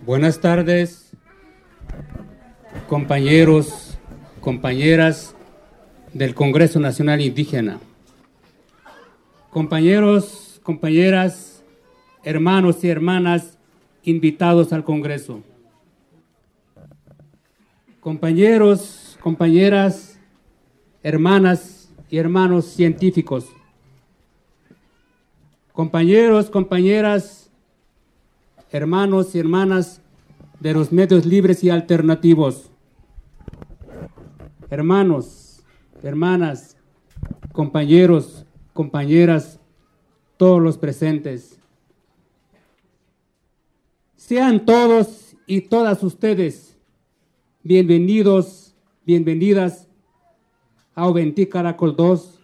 Buenas tardes, compañeros, compañeras del Congreso Nacional Indígena. Compañeros, compañeras, hermanos y hermanas invitados al Congreso. Compañeros, compañeras, hermanas y hermanos científicos. Compañeros, compañeras, hermanos y hermanas de los medios libres y alternativos. Hermanos, hermanas, compañeros, compañeras, todos los presentes. Sean todos y todas ustedes bienvenidos, bienvenidas a Oventí Caracol 2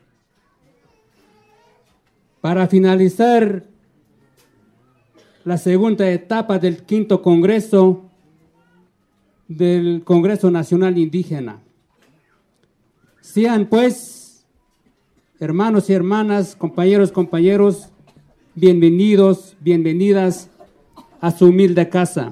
para finalizar la segunda etapa del quinto Congreso del Congreso Nacional Indígena. Sean pues, hermanos y hermanas, compañeros, compañeros, bienvenidos, bienvenidas a su humilde casa.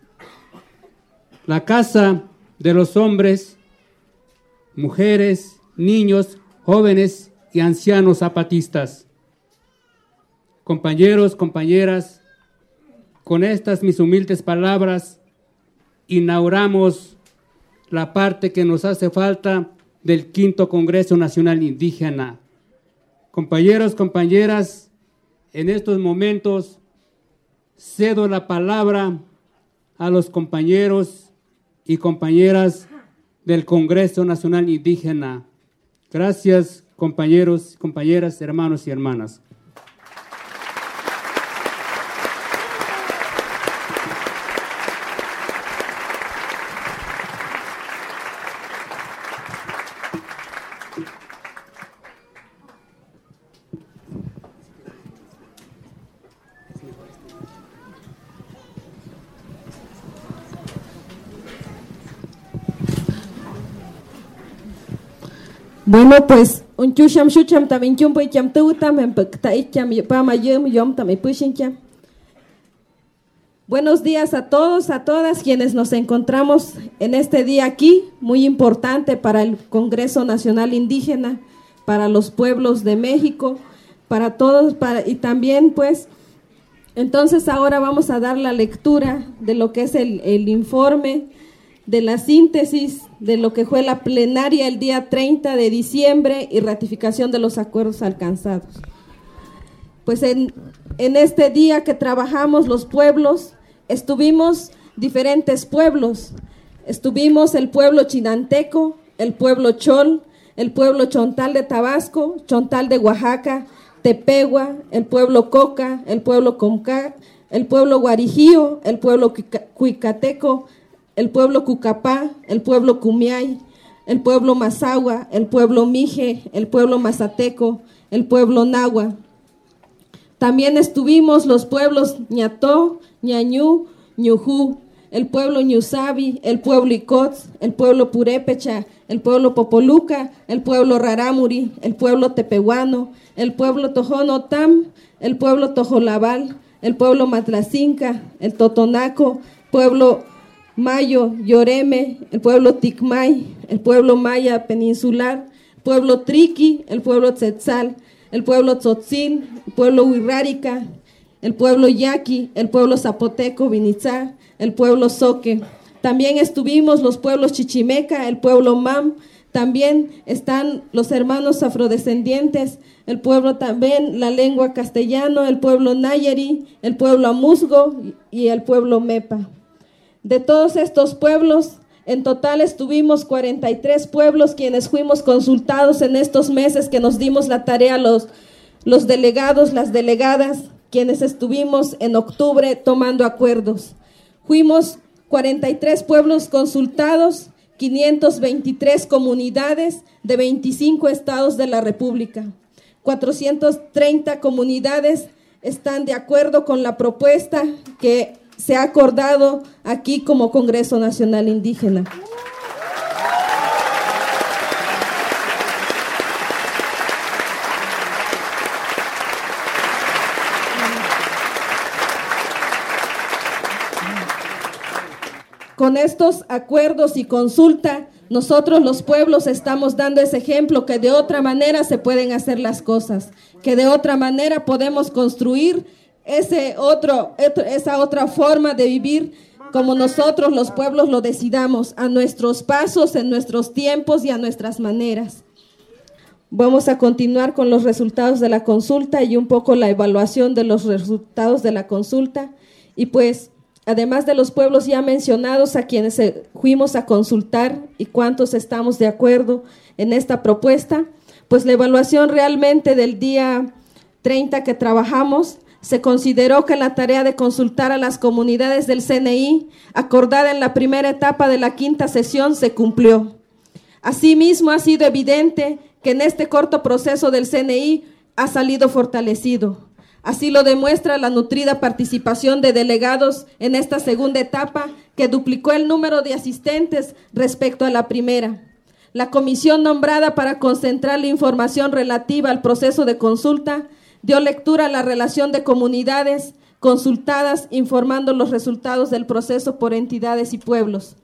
La casa de los hombres, mujeres, niños, jóvenes y ancianos zapatistas. Compañeros, compañeras, con estas mis humildes palabras, inauguramos la parte que nos hace falta del quinto Congreso Nacional Indígena. Compañeros, compañeras, en estos momentos cedo la palabra a los compañeros y compañeras del Congreso Nacional Indígena. Gracias, compañeros, compañeras, hermanos y hermanas. Bueno, pues un chucham chucham también chumpo y cham tutam en pecta y cham pama yom también pushin cham. Buenos días a todos, a todas quienes nos encontramos en este día aquí, muy importante para el Congreso Nacional Indígena, para los pueblos de México, para todos, y también pues, entonces ahora vamos a dar la lectura de lo que es el informe de la síntesis de lo que fue la plenaria el día 30 de diciembre y ratificación de los acuerdos alcanzados. Pues en este día que trabajamos los pueblos, estuvimos diferentes pueblos. Estuvimos el pueblo chinanteco, el pueblo chol, el pueblo chontal de Tabasco, chontal de Oaxaca, Tepehua, el pueblo coca, el pueblo comca, el pueblo guarijío, el pueblo cuicateco, el pueblo cucapá, el pueblo cumiay, el pueblo mazahua, el pueblo mije, el pueblo mazateco, el pueblo nahua. También estuvimos los pueblos ñató, ñañú, ñujú, el pueblo ñusabi, el pueblo icotz, el pueblo purépecha, el pueblo popoluca, el pueblo rarámuri, el pueblo tepehuano, el pueblo tojonotam, el pueblo tojolabal, el pueblo matlacinca, el totonaco, pueblo Mayo, Yoreme, el pueblo Ticmay, el pueblo maya peninsular, pueblo Triqui, el pueblo Tzetzal, el pueblo Tzotzil, el pueblo Huirrárica, el pueblo Yaqui, el pueblo Zapoteco, Vinitzá, el pueblo Zoque. También estuvimos los pueblos Chichimeca, el pueblo Mam, también están los hermanos afrodescendientes, el pueblo también, la lengua castellano, el pueblo Nayari, el pueblo Amuzgo y el pueblo Mepa. De todos estos pueblos, en total estuvimos 43 pueblos quienes fuimos consultados en estos meses que nos dimos la tarea los delegados, las delegadas, quienes estuvimos en octubre tomando acuerdos. Fuimos 43 pueblos consultados, 523 comunidades de 25 estados de la República. 430 comunidades están de acuerdo con la propuesta que se ha acordado aquí como Congreso Nacional Indígena. con estos acuerdos y consulta, nosotros los pueblos estamos dando ese ejemplo que de otra manera se pueden hacer las cosas, que de otra manera podemos construir esa otra forma de vivir como nosotros los pueblos lo decidamos, a nuestros pasos, en nuestros tiempos y a nuestras maneras. Vamos a continuar con los resultados de la consulta y un poco la evaluación de los resultados de la consulta. Y pues, además de los pueblos ya mencionados a quienes fuimos a consultar y cuántos estamos de acuerdo en esta propuesta, pues la evaluación realmente del día 30 que trabajamos, se consideró que la tarea de consultar a las comunidades del CNI, acordada en la primera etapa de la quinta sesión, se cumplió. Asimismo, ha sido evidente que en este corto proceso del CNI ha salido fortalecido. Así lo demuestra la nutrida participación de delegados en esta segunda etapa, que duplicó el número de asistentes respecto a la primera. La comisión nombrada para concentrar la información relativa al proceso de consulta dio lectura a la relación de comunidades consultadas, informando los resultados del proceso por entidades y pueblos.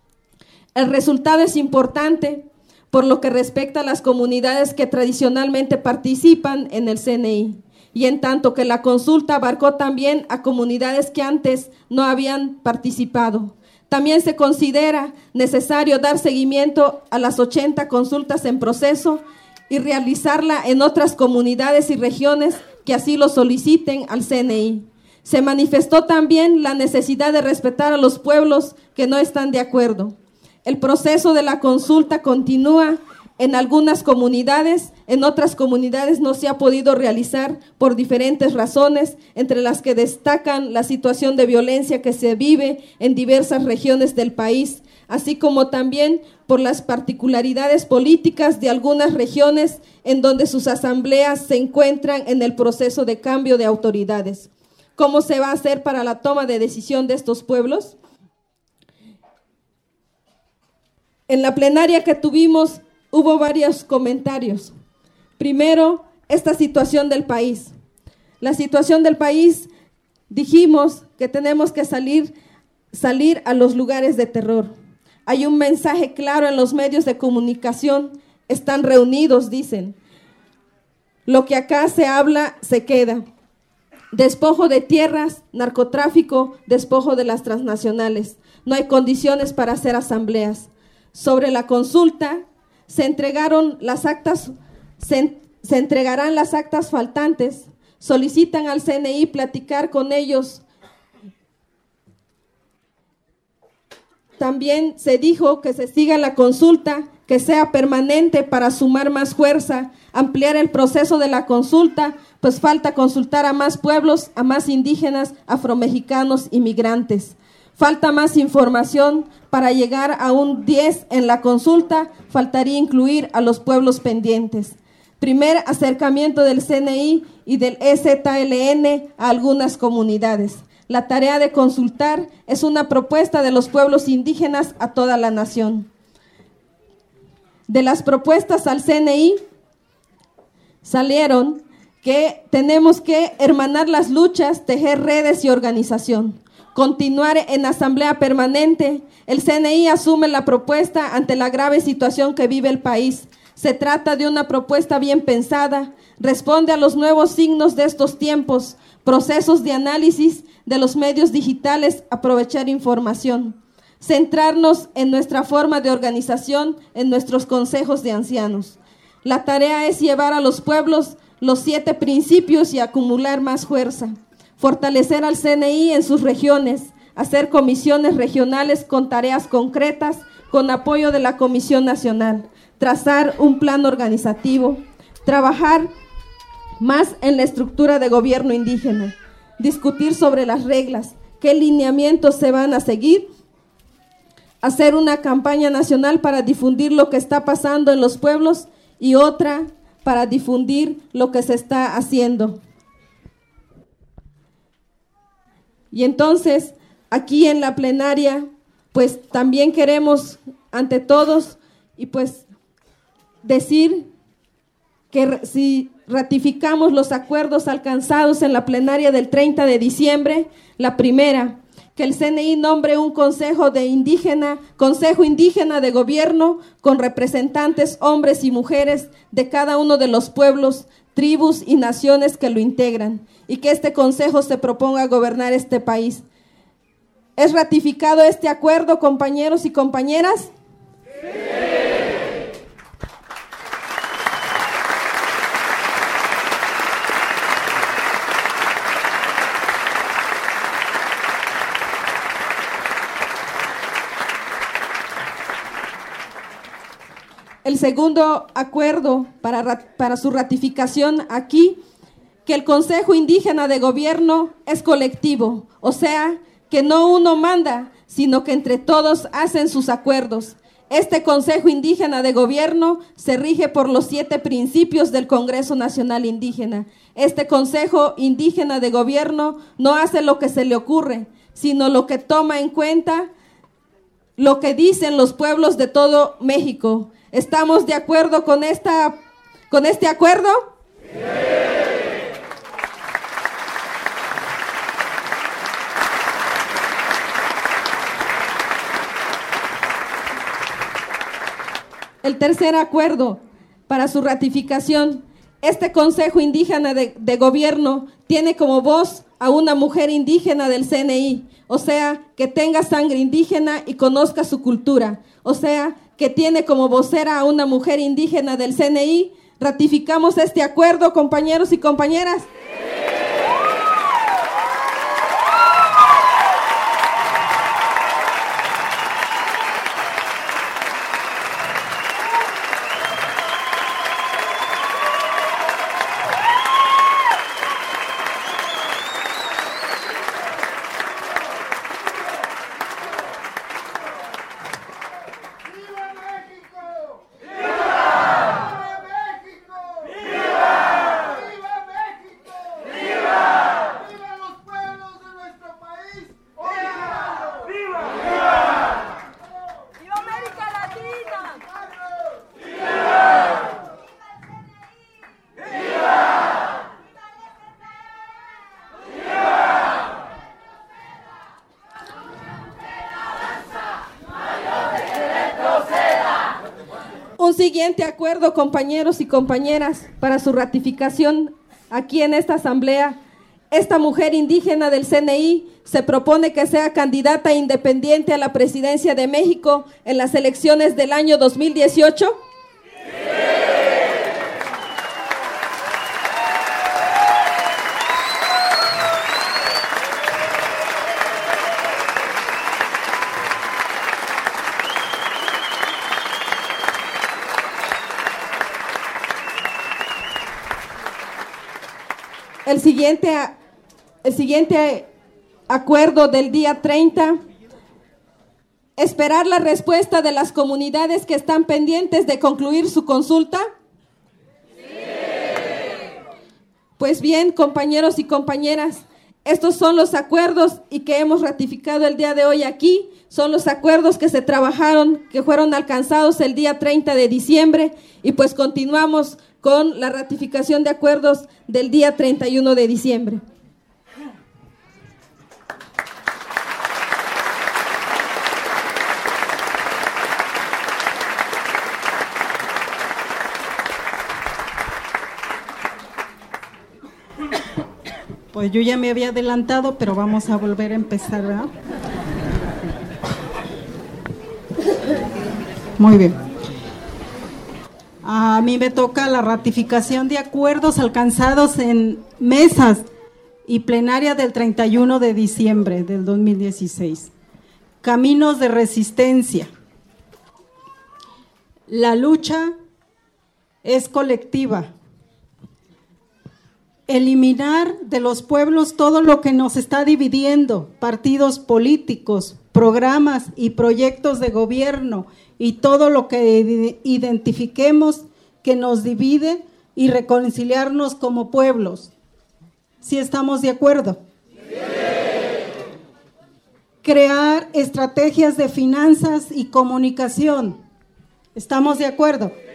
El resultado es importante por lo que respecta a las comunidades que tradicionalmente participan en el CNI, y en tanto que la consulta abarcó también a comunidades que antes no habían participado. También se considera necesario dar seguimiento a las 80 consultas en proceso y realizarla en otras comunidades y regiones que así lo soliciten al CNI. Se manifestó también la necesidad de respetar a los pueblos que no están de acuerdo. El proceso de la consulta continúa en algunas comunidades, en otras comunidades no se ha podido realizar por diferentes razones, entre las que destacan la situación de violencia que se vive en diversas regiones del país, así como también por las particularidades políticas de algunas regiones en donde sus asambleas se encuentran en el proceso de cambio de autoridades. ¿Cómo se va a hacer para la toma de decisión de estos pueblos? En la plenaria que tuvimos hubo varios comentarios. Primero, esta situación del país. La situación del país, dijimos que tenemos que salir a los lugares de terror. Hay un mensaje claro en los medios de comunicación, están reunidos, dicen. Lo que acá se habla, se queda. Despojo de tierras, narcotráfico, despojo de las transnacionales. No hay condiciones para hacer asambleas. Sobre la consulta, se entregarán las actas faltantes. Solicitan al CNI platicar con ellos. También se dijo que se siga la consulta, que sea permanente para sumar más fuerza, ampliar el proceso de la consulta, pues falta consultar a más pueblos, a más indígenas, afromexicanos y migrantes. Falta más información para llegar a un 10 en la consulta, faltaría incluir a los pueblos pendientes. Primer acercamiento del CNI y del EZLN a algunas comunidades. La tarea de consultar es una propuesta de los pueblos indígenas a toda la nación. De las propuestas al CNI salieron que tenemos que hermanar las luchas, tejer redes y organización. Continuar en asamblea permanente. El CNI asume la propuesta ante la grave situación que vive el país. Se trata de una propuesta bien pensada, responde a los nuevos signos de estos tiempos, procesos de análisis de los medios digitales, aprovechar información, centrarnos en nuestra forma de organización, en nuestros consejos de ancianos. La tarea es llevar a los pueblos los 7 principios y acumular más fuerza. Fortalecer al CNI en sus regiones, hacer comisiones regionales con tareas concretas, con apoyo de la Comisión Nacional, trazar un plan organizativo, trabajar más en la estructura de gobierno indígena, discutir sobre las reglas, qué lineamientos se van a seguir, hacer una campaña nacional para difundir lo que está pasando en los pueblos y otra para difundir lo que se está haciendo. Y entonces, aquí en la plenaria, pues también queremos ante todos y pues decir que si ratificamos los acuerdos alcanzados en la plenaria del 30 de diciembre, la primera, que el CNI nombre un consejo indígena de gobierno con representantes hombres y mujeres de cada uno de los pueblos, tribus y naciones que lo integran, y que este consejo se proponga gobernar este país. ¿Es ratificado este acuerdo, compañeros y compañeras? ¡Sí! El segundo acuerdo para su ratificación aquí, que el Consejo Indígena de Gobierno es colectivo, o sea, que no uno manda, sino que entre todos hacen sus acuerdos. Este Consejo Indígena de Gobierno se rige por los 7 principios del Congreso Nacional Indígena. Este Consejo Indígena de Gobierno no hace lo que se le ocurre, sino lo que toma en cuenta lo que dicen los pueblos de todo México. ¿Estamos de acuerdo con este acuerdo? Sí. El tercer acuerdo para su ratificación. Este Consejo Indígena de Gobierno tiene como voz a una mujer indígena del CNI, o sea, que tenga sangre indígena y conozca su cultura, o sea, que tiene como vocera a una mujer indígena del CNI. ¿Ratificamos este acuerdo, compañeros y compañeras? Un siguiente acuerdo, compañeros y compañeras, para su ratificación aquí en esta asamblea. Esta mujer indígena del CNI se propone que sea candidata independiente a la presidencia de México en las elecciones del año 2018. El siguiente acuerdo del día 30, esperar la respuesta de las comunidades que están pendientes de concluir su consulta. Sí. Pues bien, compañeros y compañeras, estos son los acuerdos y que hemos ratificado el día de hoy aquí. Son los acuerdos que se trabajaron, que fueron alcanzados el día 30 de diciembre y pues continuamos con la ratificación de acuerdos del día 31 de diciembre. Pues yo ya me había adelantado, pero vamos a volver a empezar, ¿verdad? Muy bien. A mí me toca la ratificación de acuerdos alcanzados en mesas y plenaria del 31 de diciembre del 2016. Caminos de resistencia. La lucha es colectiva. Eliminar de los pueblos todo lo que nos está dividiendo, partidos políticos, programas y proyectos de gobierno y todo lo que identifiquemos que nos divide y reconciliarnos como pueblos. ¿Sí estamos de acuerdo? Sí. Crear estrategias de finanzas y comunicación. ¿Estamos de acuerdo? Sí.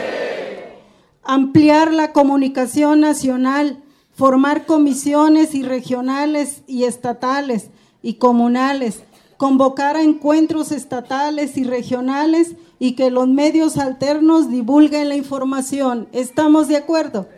Ampliar la comunicación nacional, formar comisiones y regionales y estatales y comunales, convocar a encuentros estatales y regionales y que los medios alternos divulguen la información. ¿Estamos de acuerdo?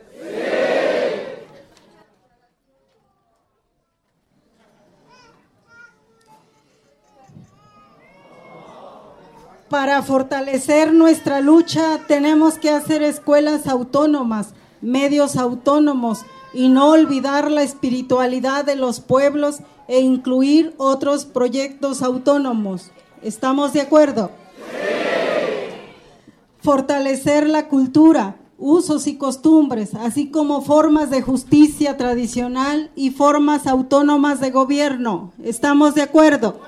Para fortalecer nuestra lucha tenemos que hacer escuelas autónomas, medios autónomos y no olvidar la espiritualidad de los pueblos e incluir otros proyectos autónomos. ¿Estamos de acuerdo? Sí. Fortalecer la cultura, usos y costumbres, así como formas de justicia tradicional y formas autónomas de gobierno. ¿Estamos de acuerdo?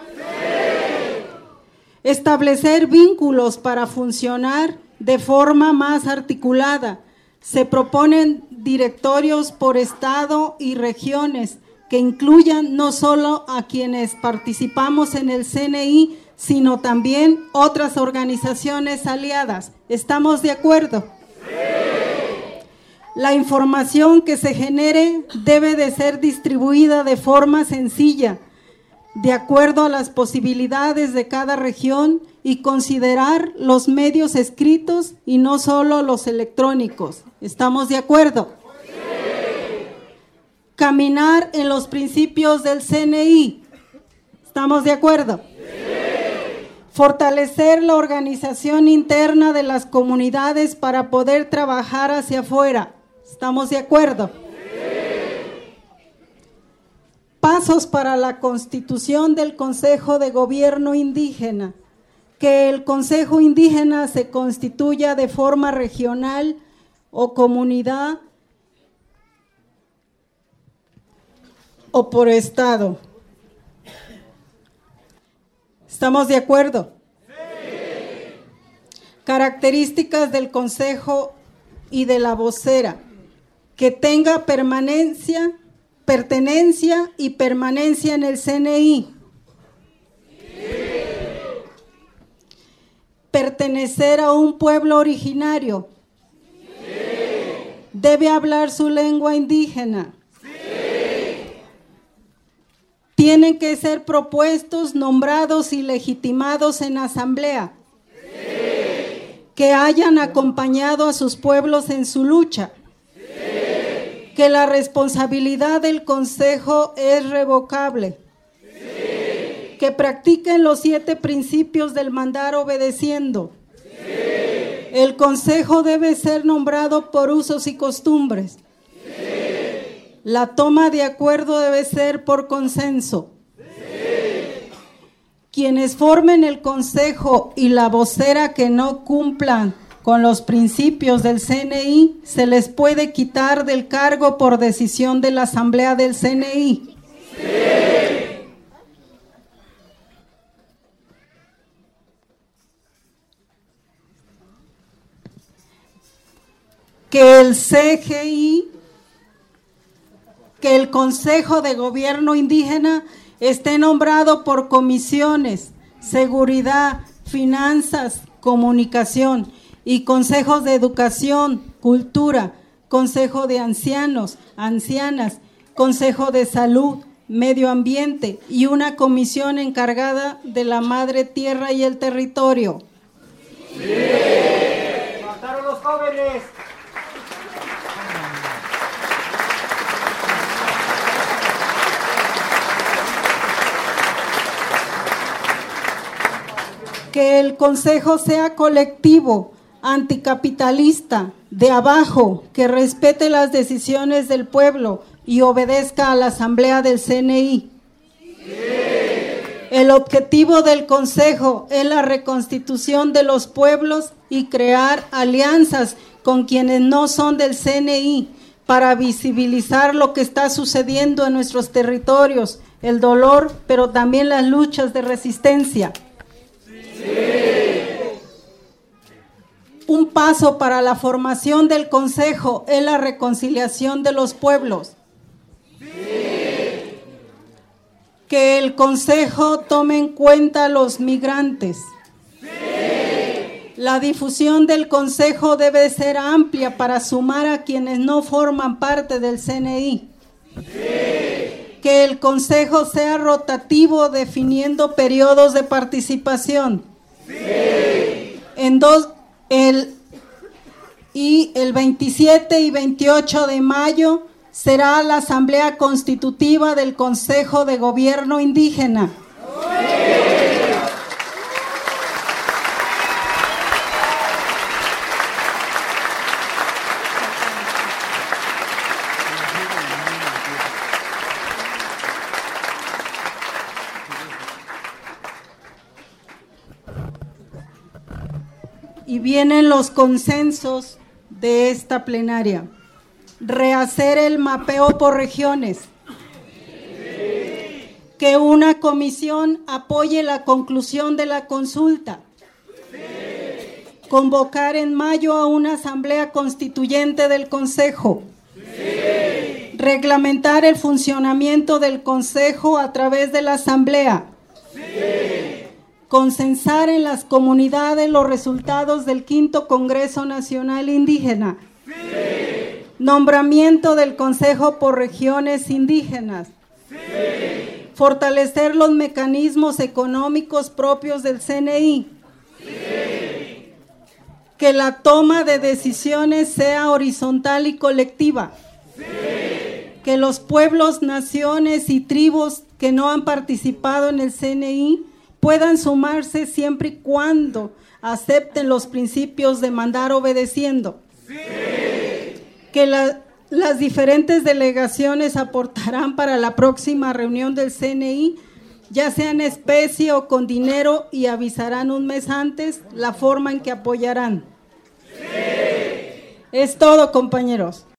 Establecer vínculos para funcionar de forma más articulada. Se proponen directorios por estado y regiones que incluyan no solo a quienes participamos en el CNI, sino también otras organizaciones aliadas. ¿Estamos de acuerdo? Sí. La información que se genere debe de ser distribuida de forma sencilla, de acuerdo a las posibilidades de cada región y considerar los medios escritos y no solo los electrónicos. ¿Estamos de acuerdo? Sí. Caminar en los principios del CNI. ¿Estamos de acuerdo? Sí. Fortalecer la organización interna de las comunidades para poder trabajar hacia afuera. ¿Estamos de acuerdo? Pasos para la constitución del Consejo de Gobierno Indígena. Que el Consejo Indígena se constituya de forma regional o comunidad o por estado. ¿Estamos de acuerdo? Sí. Características del Consejo y de la vocera. Que tenga pertenencia y permanencia en el CNI. Sí. Pertenecer a un pueblo originario. Sí. Debe hablar su lengua indígena. Sí. Tienen que ser propuestos, nombrados y legitimados en asamblea. Sí. Que hayan acompañado a sus pueblos en su lucha. Que la responsabilidad del Consejo es revocable. Sí. Que practiquen los 7 principios del mandar obedeciendo. Sí. El Consejo debe ser nombrado por usos y costumbres. Sí. La toma de acuerdo debe ser por consenso. Sí. Quienes formen el Consejo y la vocera que no cumplan con los principios del CNI, se les puede quitar del cargo por decisión de la Asamblea del CNI. Sí. Que el CGI, que el Consejo de Gobierno Indígena esté nombrado por comisiones, seguridad, finanzas, comunicación, y consejos de educación, cultura, consejo de ancianos, ancianas, consejo de salud, medio ambiente y una comisión encargada de la madre tierra y el territorio. ¡Sí! ¡Mataron los jóvenes! Que el consejo sea colectivo, anticapitalista, de abajo, que respete las decisiones del pueblo y obedezca a la Asamblea del CNI. Sí. El objetivo del Consejo es la reconstitución de los pueblos y crear alianzas con quienes no son del CNI para visibilizar lo que está sucediendo en nuestros territorios, el dolor, pero también las luchas de resistencia. Sí. Un paso para la formación del Consejo es la reconciliación de los pueblos. Sí. Que el Consejo tome en cuenta a los migrantes. Sí. La difusión del Consejo debe ser amplia para sumar a quienes no forman parte del CNI. Sí. Que el Consejo sea rotativo, definiendo periodos de participación. Sí. El 27 y 28 de mayo será la Asamblea Constitutiva del Consejo de Gobierno Indígena. Y vienen los consensos de esta plenaria. Rehacer el mapeo por regiones. Sí. Que una comisión apoye la conclusión de la consulta. Sí. Convocar en mayo a una asamblea constituyente del Consejo. Sí. Reglamentar el funcionamiento del Consejo a través de la asamblea. Sí. Consensar en las comunidades los resultados del V Congreso Nacional Indígena. Sí. Nombramiento del Consejo por regiones indígenas. Sí. Fortalecer los mecanismos económicos propios del CNI. Sí. Que la toma de decisiones sea horizontal y colectiva. Sí. Que los pueblos, naciones y tribus que no han participado en el CNI puedan sumarse siempre y cuando acepten los principios de mandar obedeciendo. Sí. Que las diferentes delegaciones aportarán para la próxima reunión del CNI, ya sea en especie o con dinero, y avisarán un mes antes la forma en que apoyarán. Sí. Es todo, compañeros.